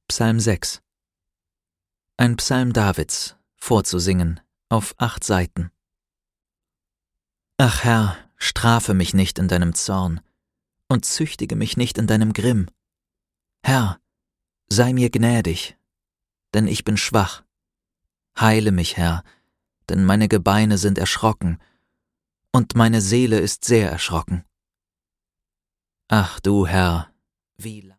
Psalm 6. Ein Psalm Davids, vorzusingen, auf 8 Seiten. Ach Herr, strafe mich nicht in deinem Zorn und züchtige mich nicht in deinem Grimm. Herr, sei mir gnädig, denn ich bin schwach. Heile mich, Herr, denn meine Gebeine sind erschrocken und meine Seele ist sehr erschrocken. Ach du Herr, wie